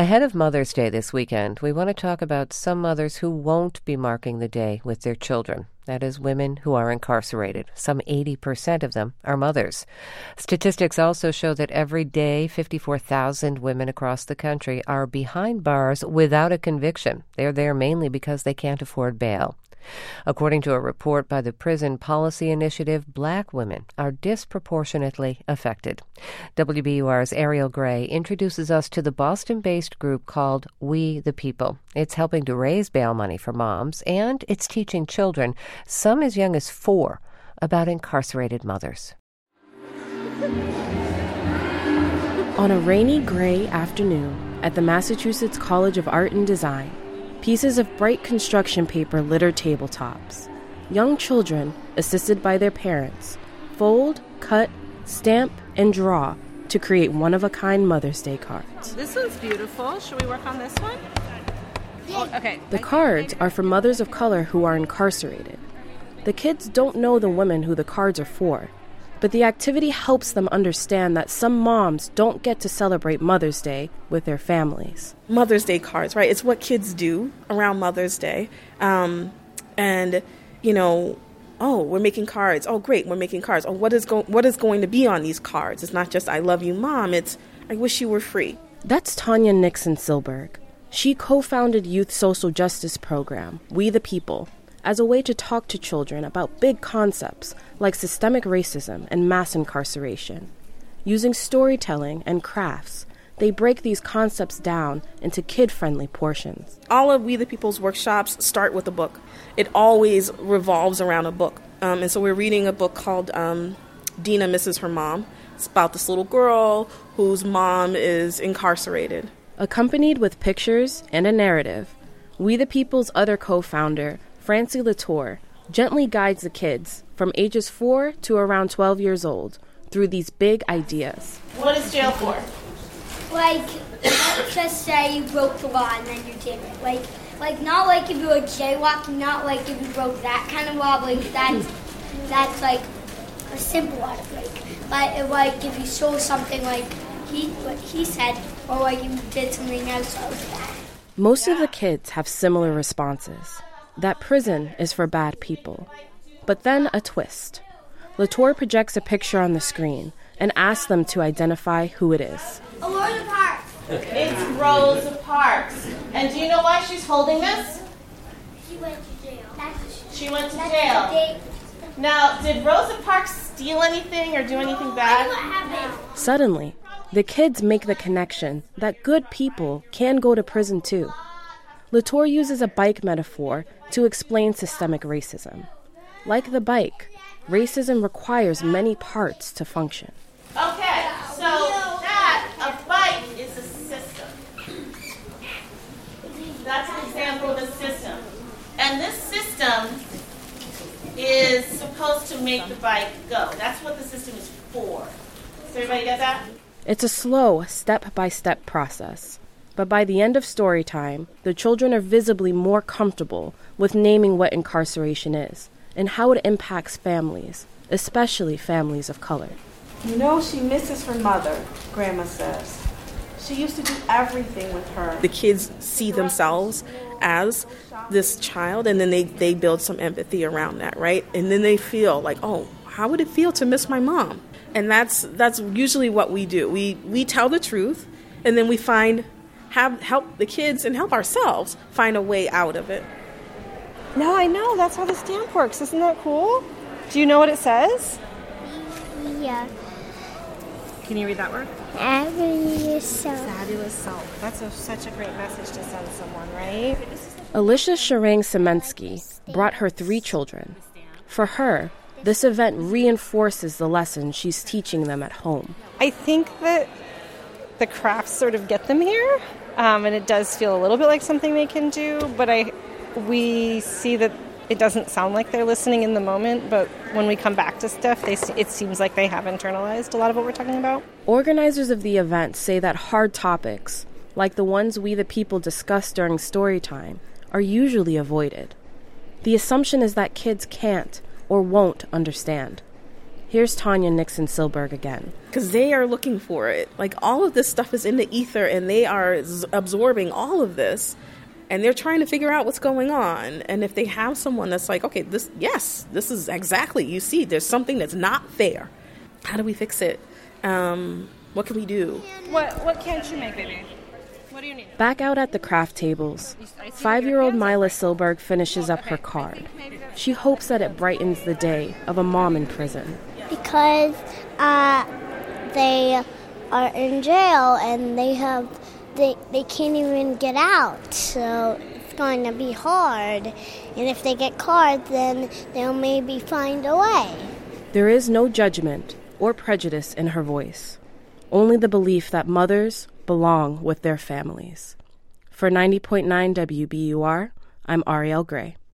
Ahead of Mother's Day this weekend, we want to talk about some mothers who won't be marking the day with their children. That is, women who are incarcerated. Some 80% of them are mothers. Statistics also show that every day, 54,000 women across the country are behind bars without a conviction. They're there mainly because they can't afford bail. According to a report by the Prison Policy Initiative, Black women are disproportionately affected. WBUR's Ariel Gray introduces us to the Boston-based group called We the People. It's helping to raise bail money for moms, and it's teaching children, some as young as 4, about incarcerated mothers. On a rainy gray afternoon at the Massachusetts College of Art and Design, pieces of bright construction paper litter tabletops. Young children, assisted by their parents, fold, cut, stamp, and draw to create one-of-a-kind Mother's Day cards. This one's beautiful. Should we work on this one? Oh, okay. The cards are for mothers of color who are incarcerated. The kids don't know the women who the cards are for, but the activity helps them understand that some moms don't get to celebrate Mother's Day with their families. Mother's Day cards, right? It's what kids do around Mother's Day. Oh, we're making cards. Oh, great, we're making cards. Oh, what is going to be on these cards? It's not just I love you, Mom. It's I wish you were free. That's Tanya Nixon-Silberg. She co-founded Youth Social Justice Program, We the People, as a way to talk to children about big concepts like systemic racism and mass incarceration. Using storytelling and crafts, they break these concepts down into kid-friendly portions. All of We the People's workshops start with a book. It always revolves around a book. And so we're reading a book called Dina Misses Her Mom. It's about this little girl whose mom is incarcerated. Accompanied with pictures and a narrative, We the People's other co-founder, Francie Latour, gently guides the kids from ages 4 to around 12 years old through these big ideas. What is jail for? Like, let's just say you broke the law and then you did it. Like not like if you were jaywalking, not like if you broke that kind of law. Like that's like a simple law to break. But if you stole something like what he said, or like you did something else like that. Most of the kids have similar responses. That prison is for bad people. But then a twist. Latour projects a picture on the screen and asks them to identify who it is. Rosa Parks. It's Rosa Parks. And do you know why she's holding this? She went to jail. She went to jail. Now, did Rosa Parks steal anything or do anything bad? Suddenly, the kids make the connection that good people can go to prison too. Latour uses a bike metaphor to explain systemic racism. Like the bike, racism requires many parts to function. Okay, so a bike is a system. That's an example of a system. And this system is supposed to make the bike go. That's what the system is for. Does everybody get that? It's a slow, step-by-step process. But by the end of story time, the children are visibly more comfortable with naming what incarceration is and how it impacts families, especially families of color. You know, she misses her mother, Grandma says. She used to do everything with her. The kids see themselves as this child, and then they build some empathy around that, right? And then they feel like, oh, how would it feel to miss my mom? And that's usually what we do. We tell the truth, and then we help the kids and help ourselves find a way out of it. No, I know. That's how the stamp works. Isn't that cool? Do you know what it says? Yeah. Can you read that word? Fabulous soap. Fabulous soap. That's such a great message to send someone, right? Alicia Sharang Semensky brought her 3 children. For her, this event reinforces the lessons she's teaching them at home. I think that the crafts sort of get them here, and it does feel a little bit like something they can do, but we see that it doesn't sound like they're listening in the moment, but when we come back to stuff, it seems like they have internalized a lot of what we're talking about. Organizers of the event say that hard topics, like the ones We the People discuss during story time, are usually avoided. The assumption is that kids can't or won't understand. Here's Tanya Nixon Silberg again. Because they are looking for it. Like, all of this stuff is in the ether, and they are absorbing all of this, and they're trying to figure out what's going on. And if they have someone that's like, okay, this is exactly, you see, there's something that's not fair. How do we fix it? What can we do? What can't you make, baby? What do you need? Back out at the craft tables, 5-year-old Mila Silberg finishes up her card. She hopes that it brightens the day of a mom in prison. Because they are in jail and they can't even get out, so it's going to be hard. And if they get caught, then they'll maybe find a way. There is no judgment or prejudice in her voice, only the belief that mothers belong with their families. For 90.9 WBUR, I'm Ariel Gray.